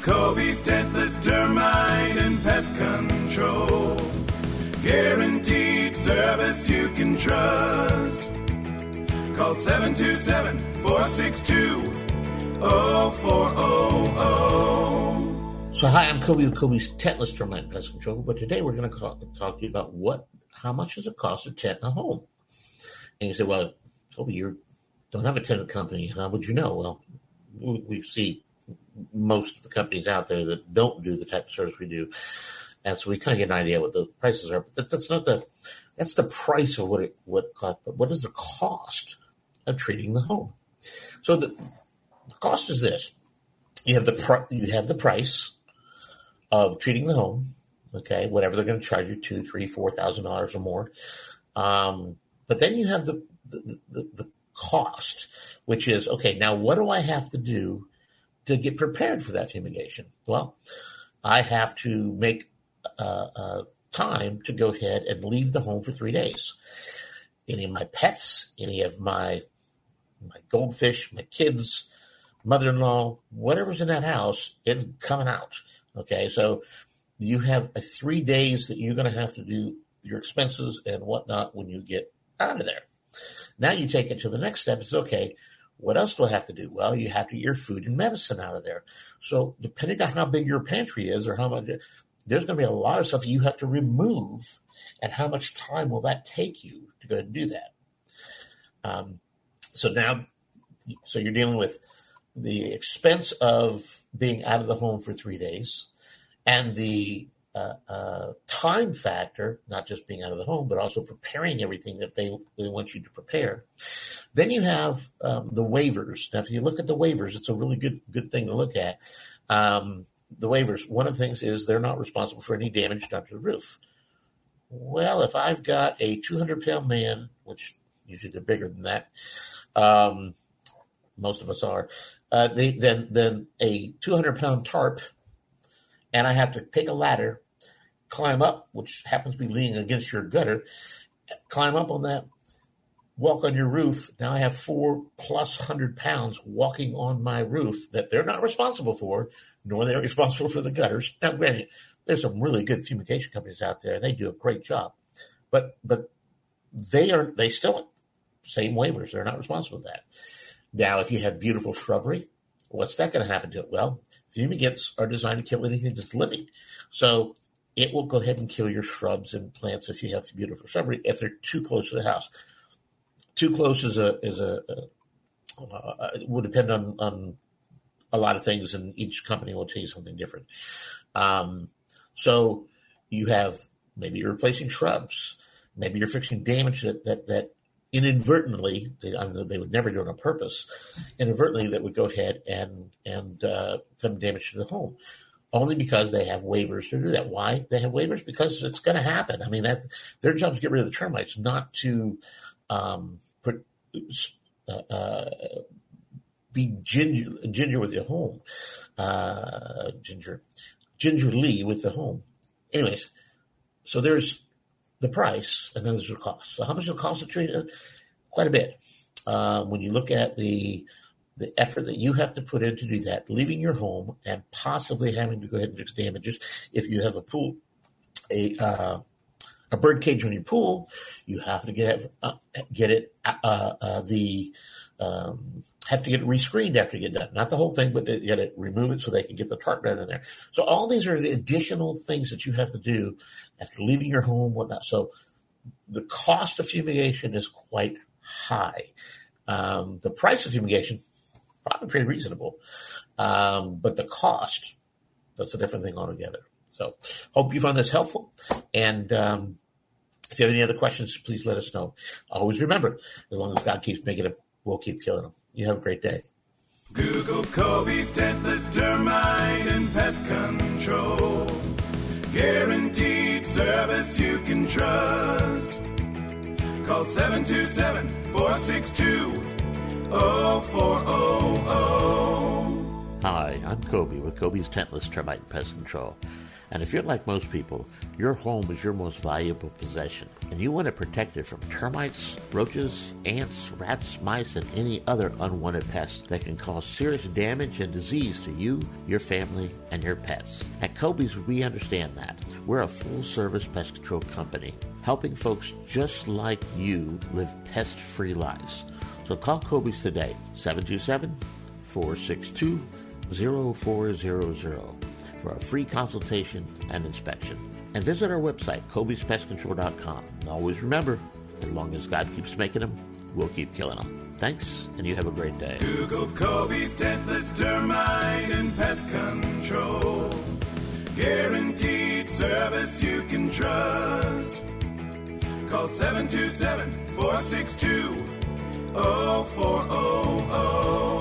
Kobe's Dentless Termite and Pest Control. Guaranteed service you can trust. Call 727-462-0400. So hi, I'm Kobe with Kobe's Tentless Termite and Pest Control, but today we're going to talk to you about how much does it cost to tent a home? And you say, well, Kobe, you don't have a tenant company. How would you know? Well, we see most of the companies out there that don't do the type of service we do. And so we kind of get an idea what the prices are. But that's the price of what cost. But what is the cost of treating the home? So the cost is this. You have the price of treating the home, okay, whatever they're going to charge you, $2,000, $3,000, $4,000 or more. But then you have the cost, which is, okay, now what do I have to do to get prepared for that fumigation? Well, I have to make time to go ahead and leave the home for 3 days. Any of my pets, any of my goldfish, my kids, mother-in-law, whatever's in that house, it's coming out. Okay, so you have 3 days that you're going to have to do your expenses and whatnot when you get out of there. Now you take it to the next step. It's okay, what else do I have to do? Well, you have to get your food and medicine out of there. So depending on how big your pantry is or how much, there's going to be a lot of stuff that you have to remove, and how much time will that take you to go ahead and do that? So you're dealing with the expense of being out of the home for 3 days and the time factor, not just being out of the home, but also preparing everything that they want you to prepare. Then you have the waivers. Now, if you look at the waivers, it's a really good thing to look at. The waivers, one of the things is they're not responsible for any damage done to the roof. Well, if I've got a 200-pound man, which usually they're bigger than that, most of us are, then a 200-pound tarp, and I have to take a ladder, climb up, which happens to be leaning against your gutter, climb up on that, walk on your roof. Now I have 400+ pounds walking on my roof that they're not responsible for, nor they're responsible for the gutters. Now, granted, there's some really good fumigation companies out there, and they do a great job. But they still same waivers. They're not responsible for that. Now, if you have beautiful shrubbery, what's that going to happen to it? Well, fumigants are designed to kill anything that's living. So it will go ahead and kill your shrubs and plants if you have beautiful shrubbery if they're too close to the house. Too close would depend on a lot of things, and each company will tell you something different. So you have, maybe you're replacing shrubs. Maybe you're fixing damage that inadvertently, they would never do it on purpose, inadvertently that would go ahead and come damage to the home. Only because they have waivers to do that. Why they have waivers? Because it's going to happen. I mean, their job is to get rid of the termites, not to be ginger with your home, gingerly with the home. Anyways, so there's the price, and then there's the cost. So how much does it cost to treat it? Quite a bit. When you look at the effort that you have to put in to do that, leaving your home and possibly having to go ahead and fix damages. If you have a pool, a bird cage on your pool, you have to get it rescreened after you get done. Not the whole thing, but you got to remove it so they can get the tarp down in there. So all these are additional things that you have to do after leaving your home, whatnot. So the cost of fumigation is quite high. The price of fumigation, probably pretty reasonable. But the cost, that's a different thing altogether. So hope you found this helpful. And if you have any other questions, please let us know. Always remember, as long as God keeps making it, we'll keep killing them. You have a great day. Google Kobe's Dentless Termite and Pest Control. Guaranteed service you can trust. Call 727-462-0400. Hi, I'm Kobe with Kobe's Tentless Termite and Pest Control. And if you're like most people, your home is your most valuable possession, and you want to protect it from termites, roaches, ants, rats, mice, and any other unwanted pests that can cause serious damage and disease to you, your family, and your pets. At Kobe's, we understand that. We're a full-service pest control company, helping folks just like you live pest-free lives. So call Kobe's today, 727-462-0400. for a free consultation and inspection. And visit our website, kobespestcontrol.com. And always remember, as long as God keeps making them, we'll keep killing them. Thanks, and you have a great day. Google Kobe's Dentless Termite and Pest Control. Guaranteed service you can trust. Call 727-462-0400.